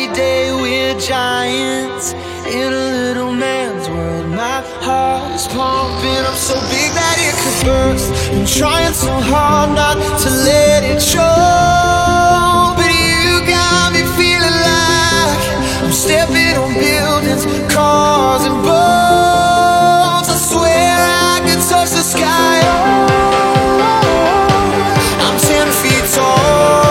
day we're giants in a little man's world. My heart is pumping up so big that it could burst. I'm trying so hard not to let it show, but you got me feeling like I'm stepping on buildings, cars and boats. I swear I could touch the sky. I'm 10 feet tall.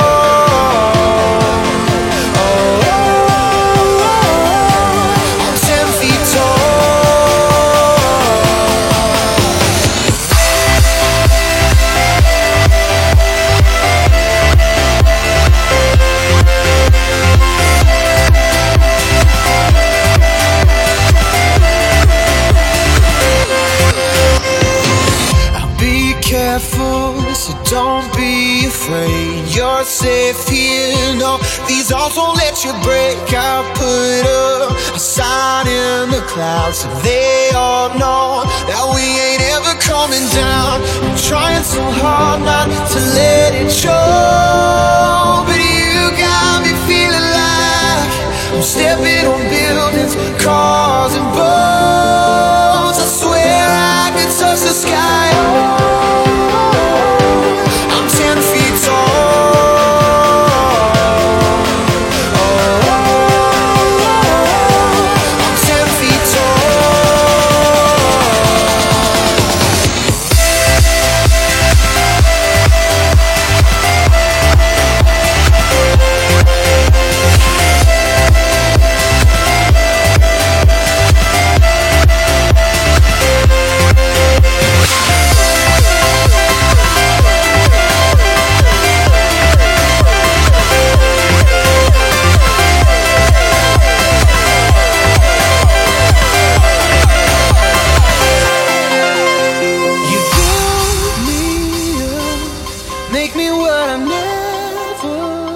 So don't be afraid, you're safe here. No, these walls won't let you break. I'll put up a sign in the clouds so they all know that we ain't ever coming down. I'm trying so hard not to let it show, but you got me feeling like I'm stepping on buildings, cars and boats. I swear I could touch the sky. Make me what I never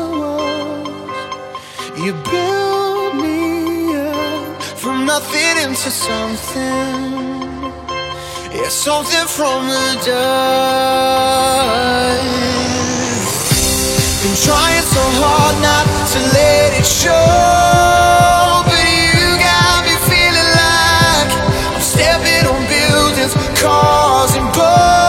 was. You build me up from nothing into something. Yeah, something from the dust. Been trying so hard not to let it show, but you got me feeling like I'm stepping on buildings, cars and boats.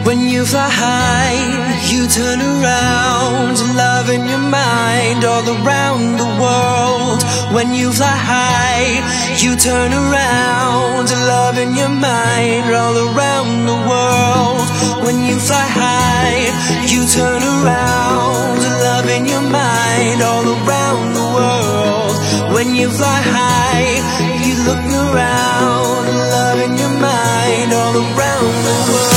When you fly high, you turn around, love in your mind all around the world. When you fly high, you turn around, love in your mind all around the world. When you fly high, you turn around, love in your mind all around the world. When you fly high, you look around, love in your mind all around the world.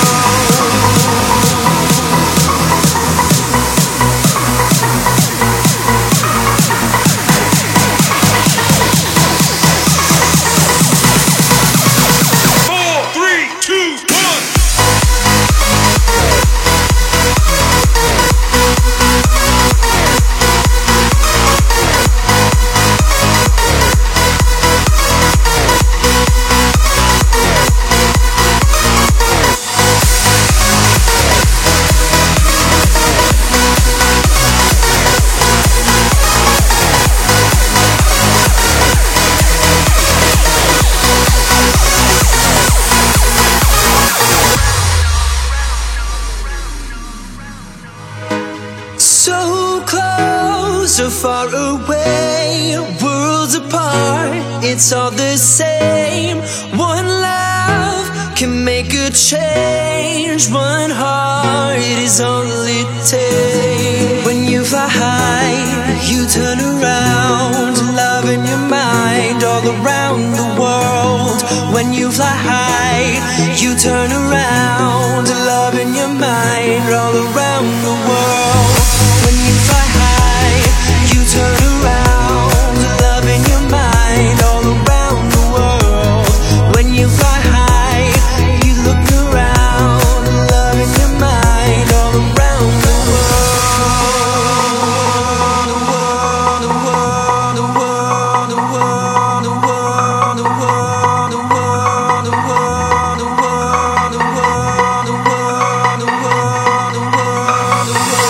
So close or far away, worlds apart, it's all the same. One love can make a change, one heart is all it takes. When you fly high, you turn around, love in your mind all around the world. When you fly high, you turn around, love in your mind all around the world. When you fly high, you turn around, love in your mind all around the world. When you fly high, you look around, love in your mind all around the world. The world, the world, the world, the world, the world, the world, the world, the world, the world, the world, the world, the world, the world, the world.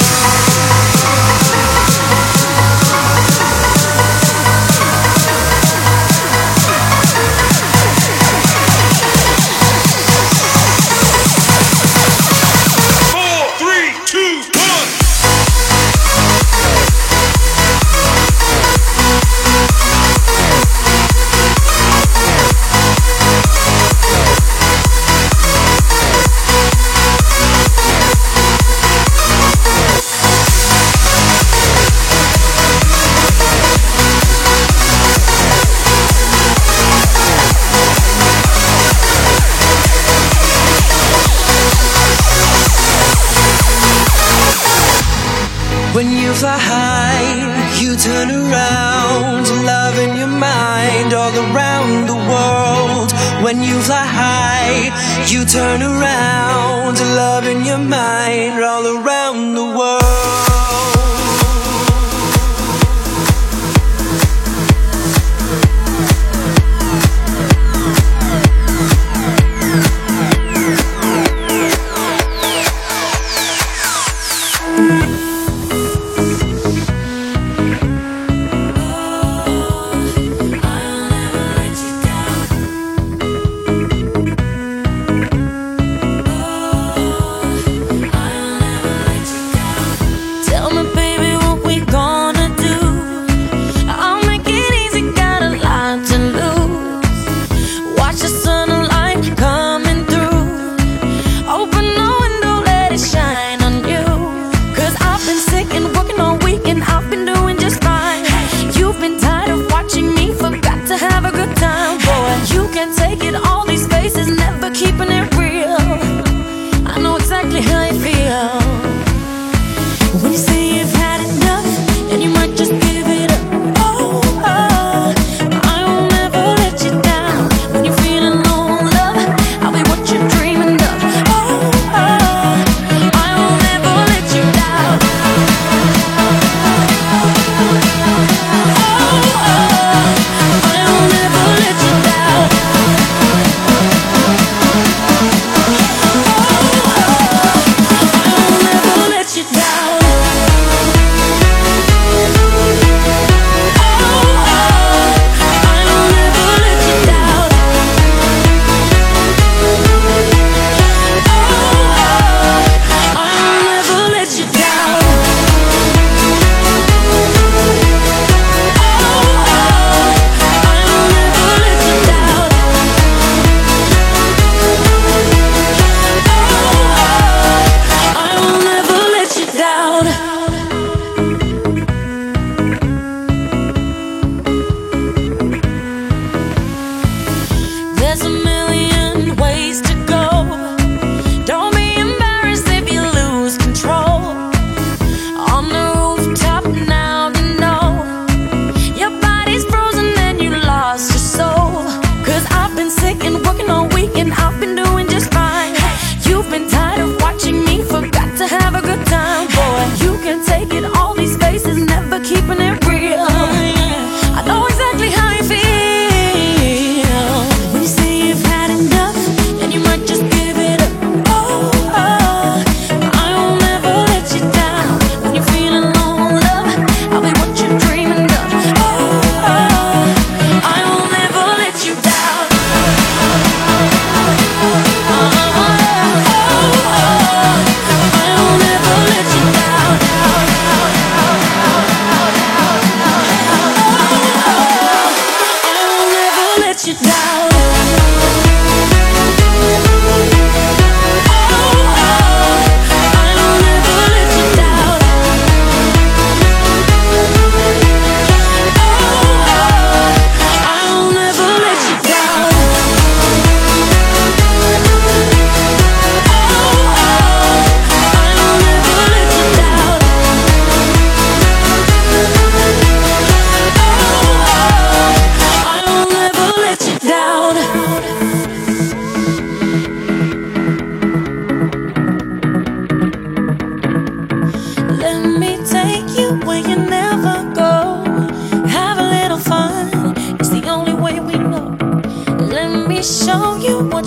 When you fly high, you turn around, love in your mind all around the world. When you fly high, you turn around, love in your mind all around the world.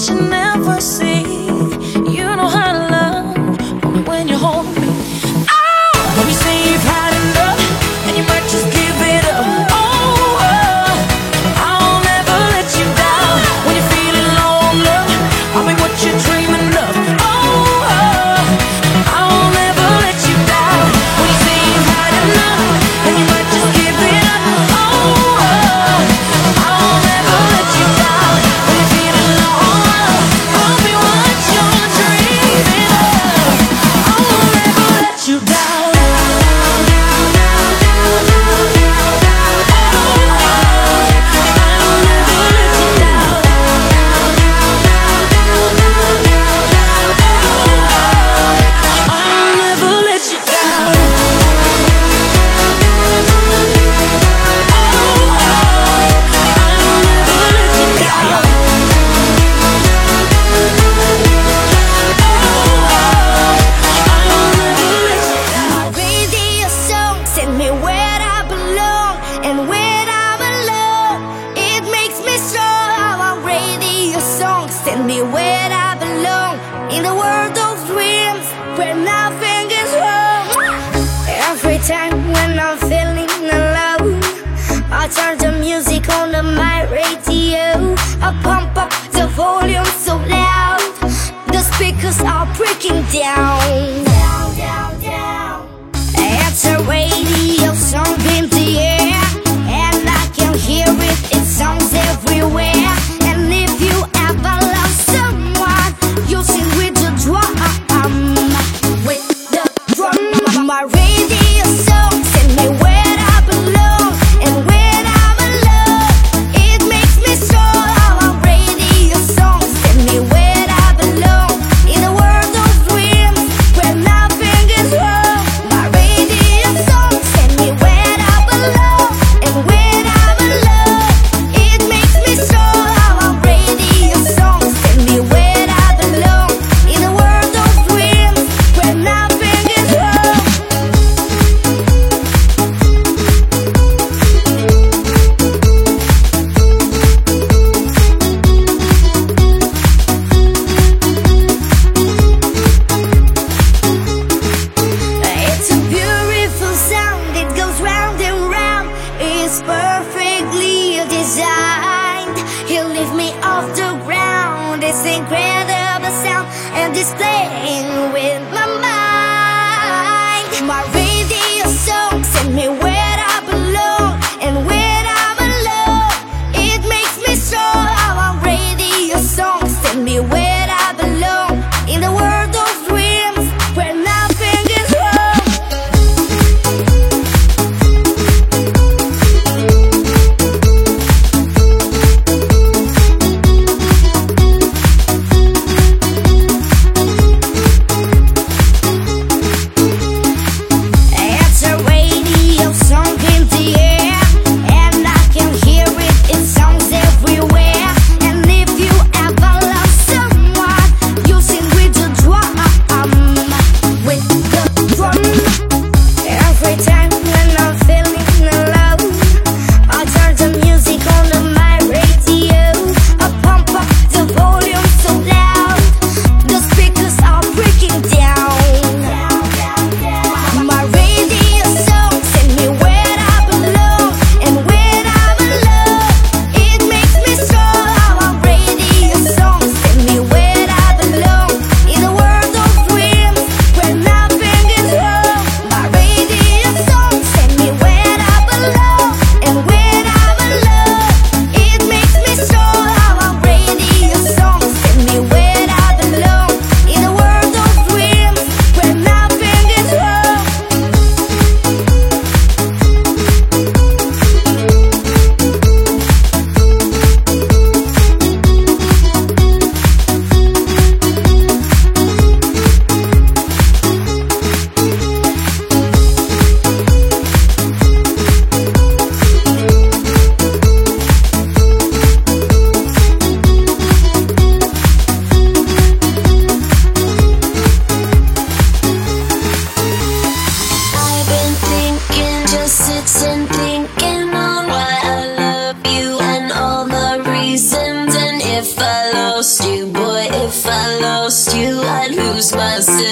what you never see. You know how to love only when you hold me. Oh, when you say you've had enough and you might just give it up. Oh, I'll never let you down. When you're feeling low on love, I'll be what you're dreaming of. Oh, I'll never let you down. When you say you've had enough and you might just give it up. Oh, I'll never let you down. When you're feeling low on love, I'll be what you're dreaming of. I'll never let you down. Radio song send me where I belong, and when I'm alone, it makes me strong. Our radio song send me where I belong, in the world of dreams where nothing is wrong. Every time when I'm feeling alone, I turn the music on my radio. I pump up the volume so loud, the speakers are breaking down. It's a radio song in the air, and I can hear it, it sounds everywhere. And if you ever love someone, you sing with the drum, with the drum. My radio song send me where I belong, and when I'm alone, it makes me strong. Our radio song send me where I belong, in the world of dreams where nothing is wrong. My radio song send me where I belong, and when I'm alone, it makes me strong. Our radio song send me where I belong, in the world of dreams where nothing is wrong. It's a beautiful sound, it goes round and round. It's perfectly designed. He'll lift me off the ground. It's incredible sound, and it's playing with my mind. My radio song send me where I belong, and when I'm alone, it makes me strong. Our radio song send me where I belong, in the world of dreams where nothing is wrong.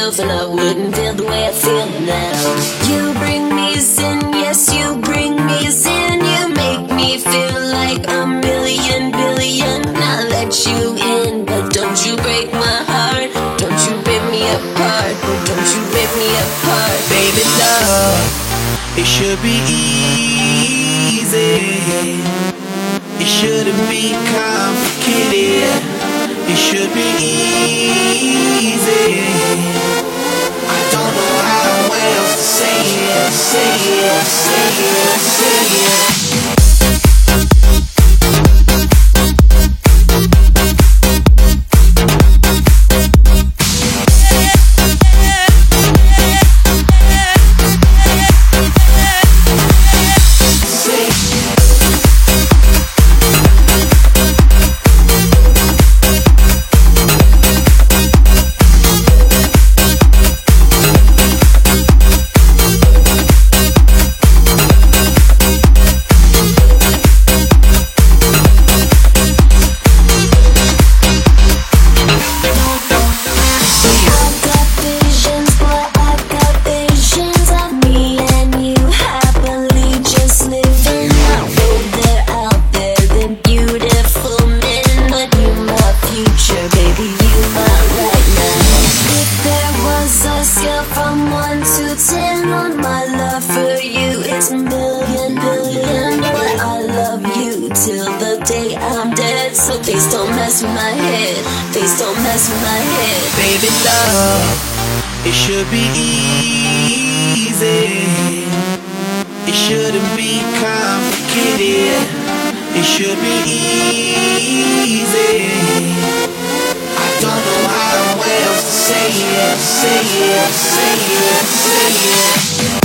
myself and I wouldn't feel the way I feel now. You bring me sin, yes, you bring me sin. You make me feel like a million billion. I let you in, but don't you break my heart. Don't you rip me apart. Don't you rip me apart. Baby, love, it should be easy. It shouldn't be complicated. It should be easy. I don't know how else to say it, say it, say it, say it. Baby, love, it should be easy. It shouldn't be complicated. It should be easy. I don't know how else to say it, say it, say it, say it.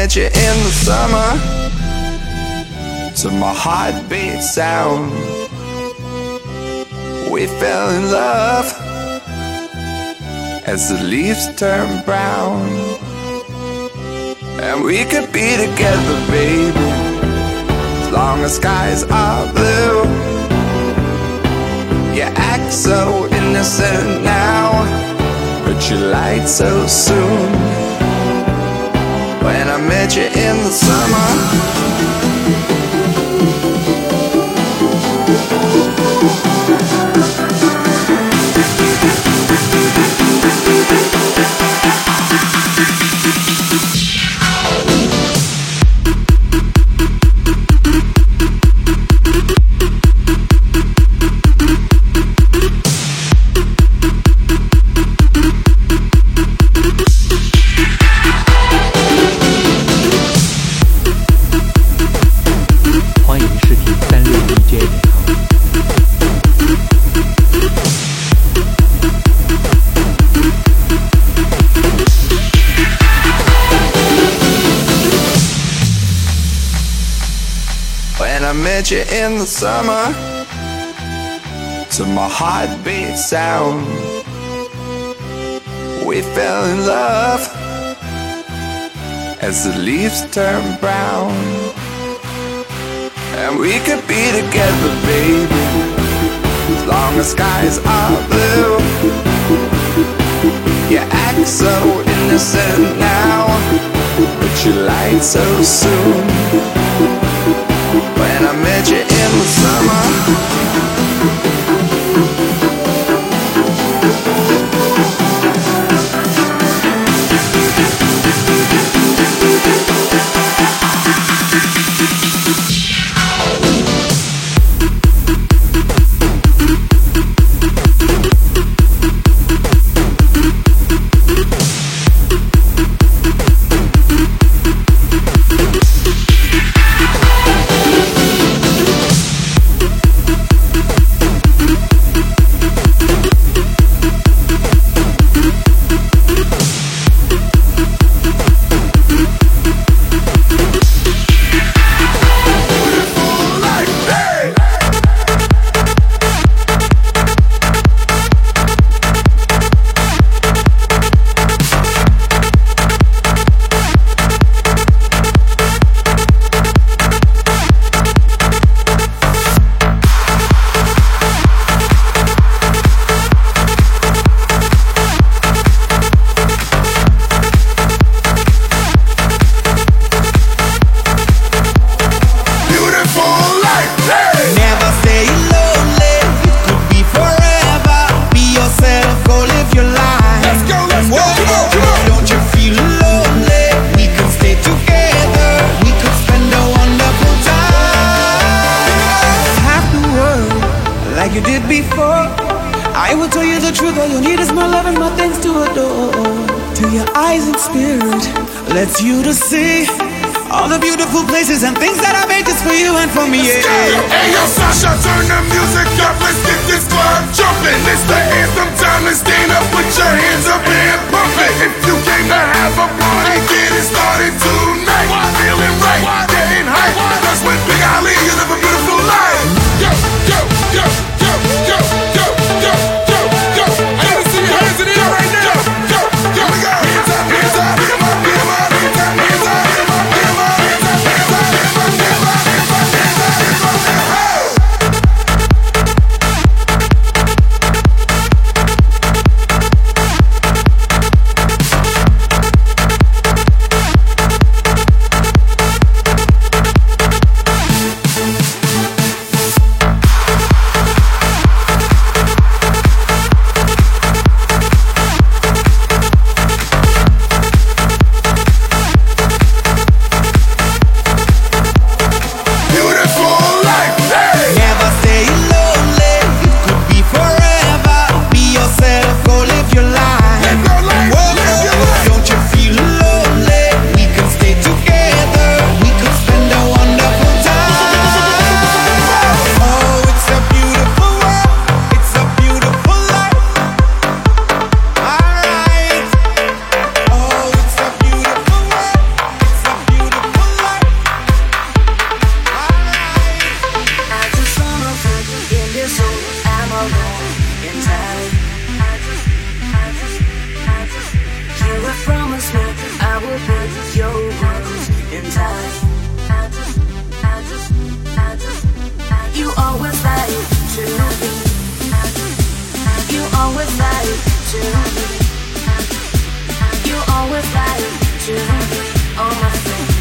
met you in the summer, to my heartbeat sound, we fell in love as the leaves turn brown. And we could be together, baby, as long as skies are blue. You act so innocent now, but you lied so soon. When I met you in the summer, I met you in the summer, to my heartbeat sound, we fell in love as the leaves turn brown. And we could be together, baby, as long as skies are blue. You act so innocent now, but you lied so soon. When I met you in the summer, lets you to see all the beautiful places and things that I made just for you and for me. Let's go! Hey yo, Sasha, turn the music up. Let's get this club jumping. It's the anthem time. Let's stand up, put your hands up and pump it. If you came to have a party, get it started tonight. Feeling right, getting hype. That's when Big Ali, you live a beautiful life. Yo, yo, yo, yo, yo, yo, yo, yo, yo. I gotta see your hands in the air right now. Yo, yo, yo. Hands up, hands up, hands up, hands up. always lie to me. You always lie to me. All my friends.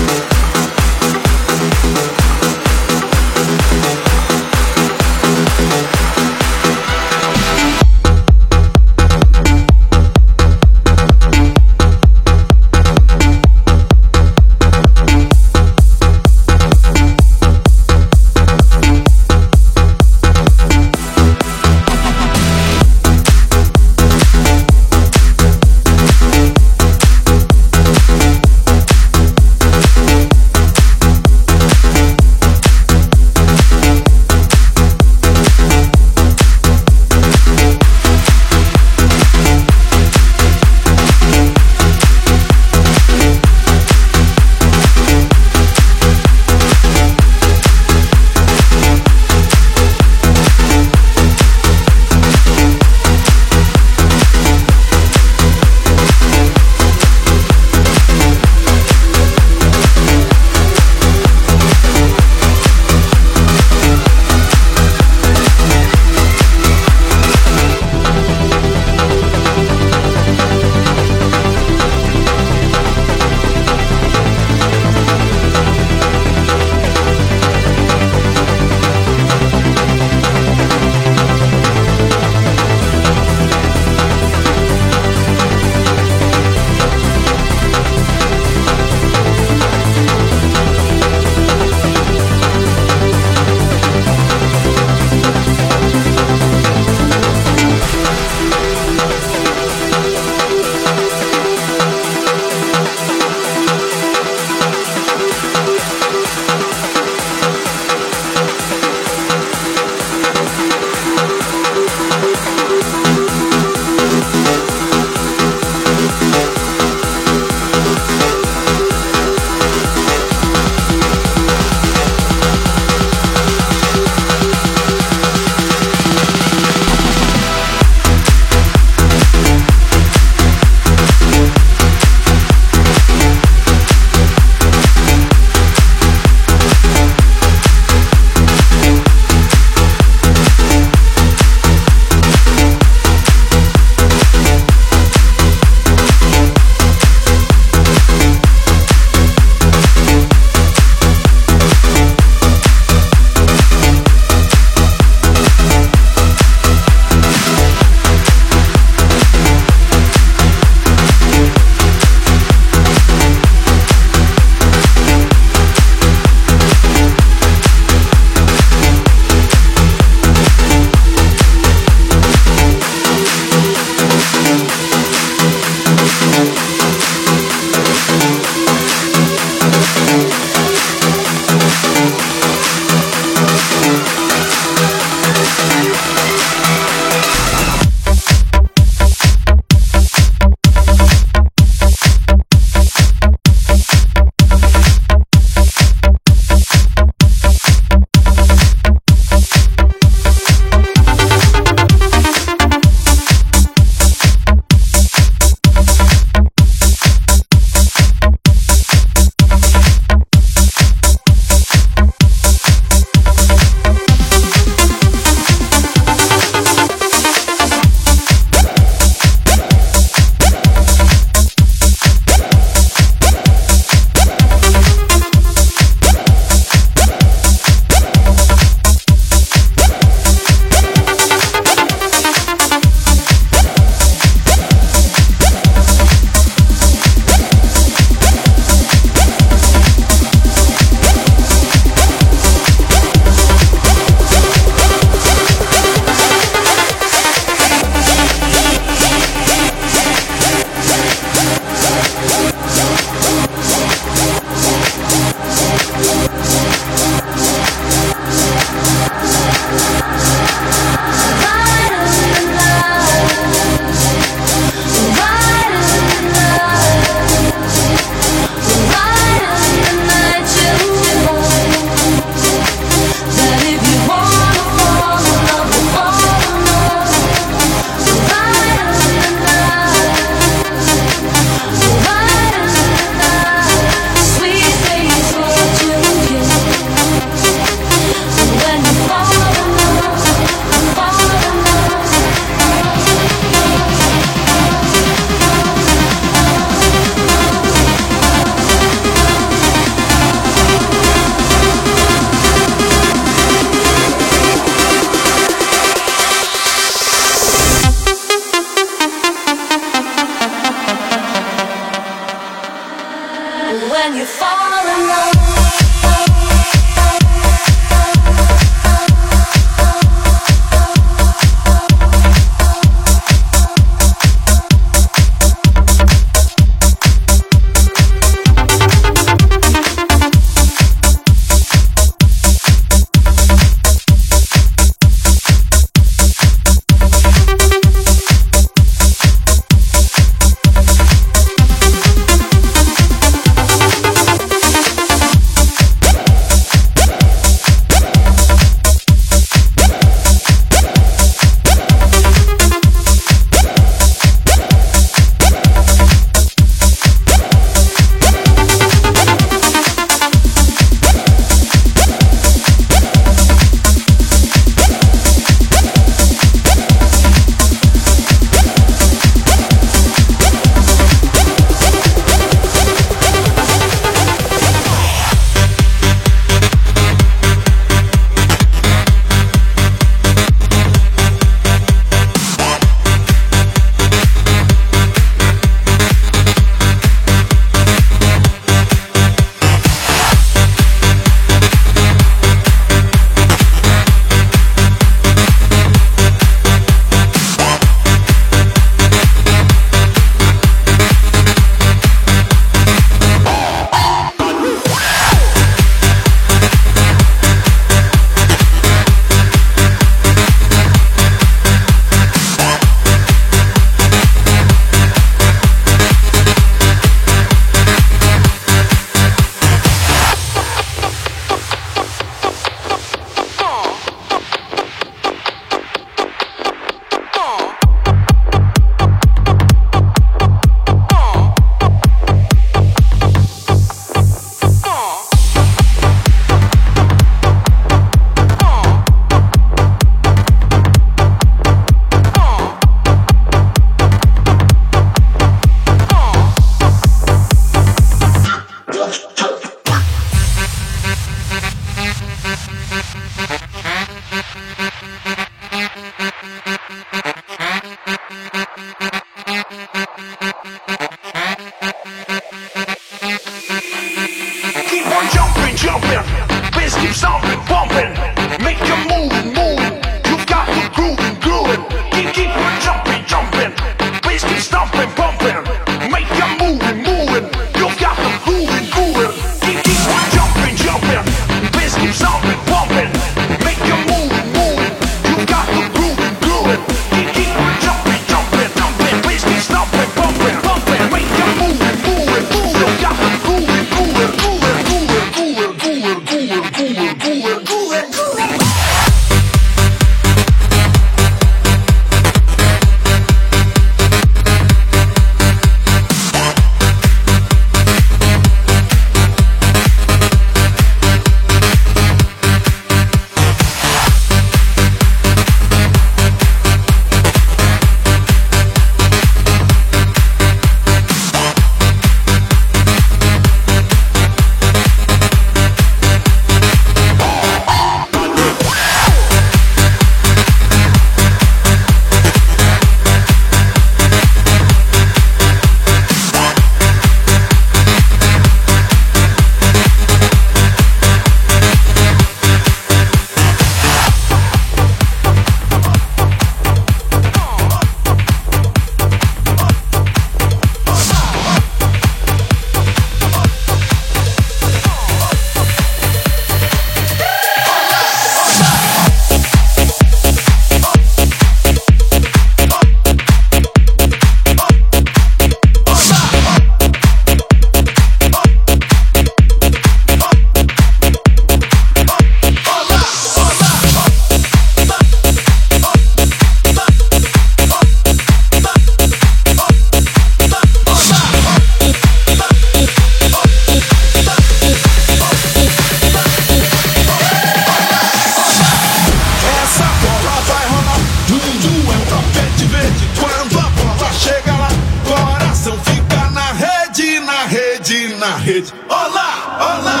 hits. Olá, olá.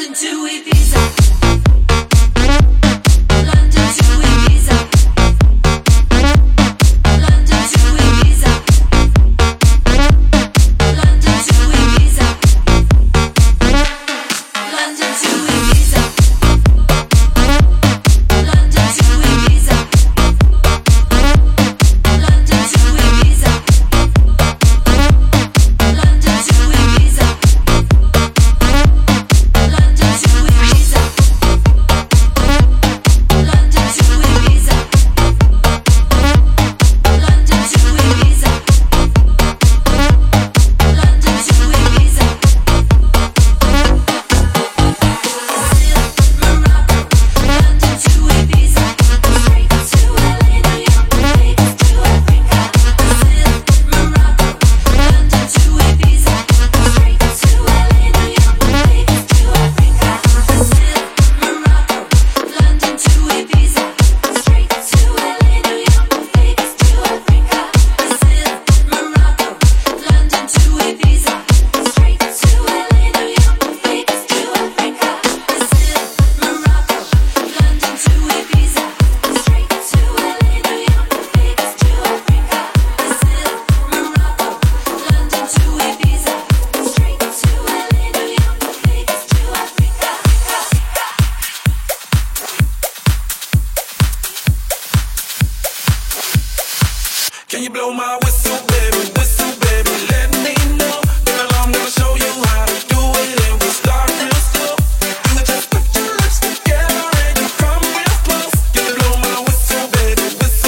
Can you blow my whistle, baby, let me know. Girl, I'm gonna show you how to do it, and we'll start real slow. You just put your lips together and you come real close. Can you blow my whistle, baby,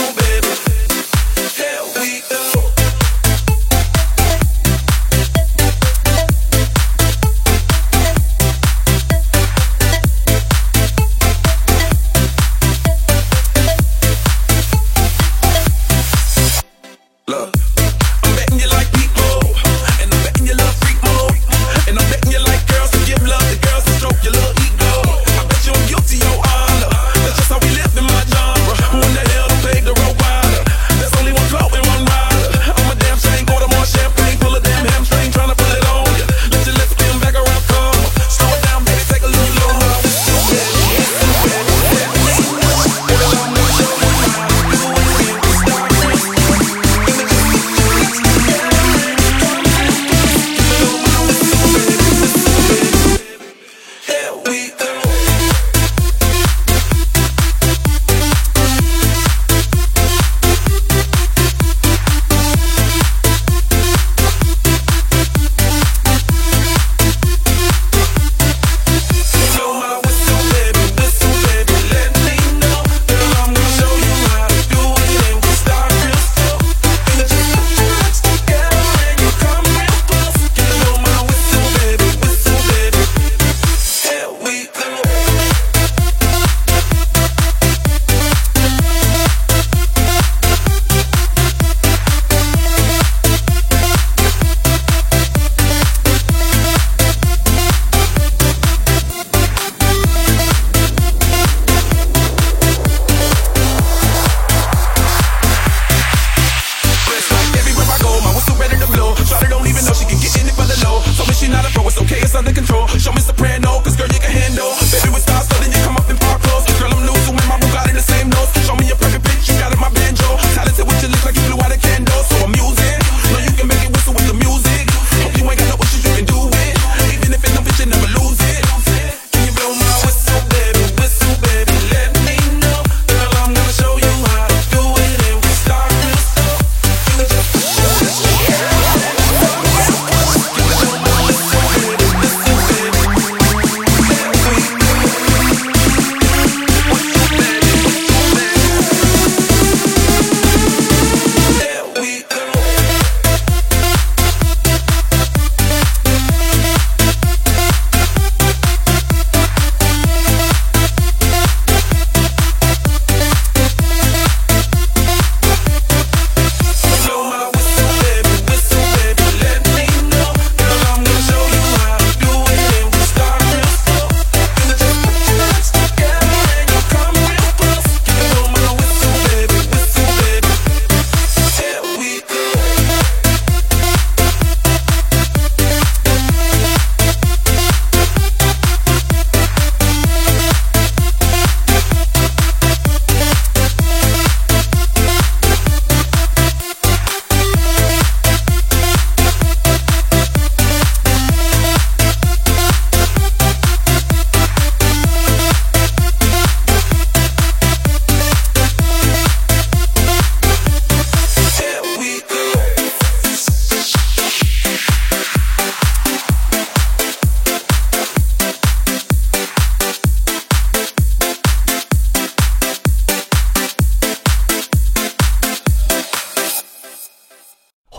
here we go. Look, I'm betting you like people, and I'm betting you love freak mode, and I'm betting you like girls to give love to girls to stroke your little ego. I bet you I'm guilty, your honor. That's just how we live in my genre. Who in the hell done paved the road wider? There's only one float and one rider. I'm a damn shame, order more champagne, pull a damn hamstring, tryna pull it on ya. Let your lips spin back around, come on. Slow it down, baby, take a little lower.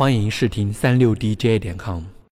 欢迎试听36dj.com。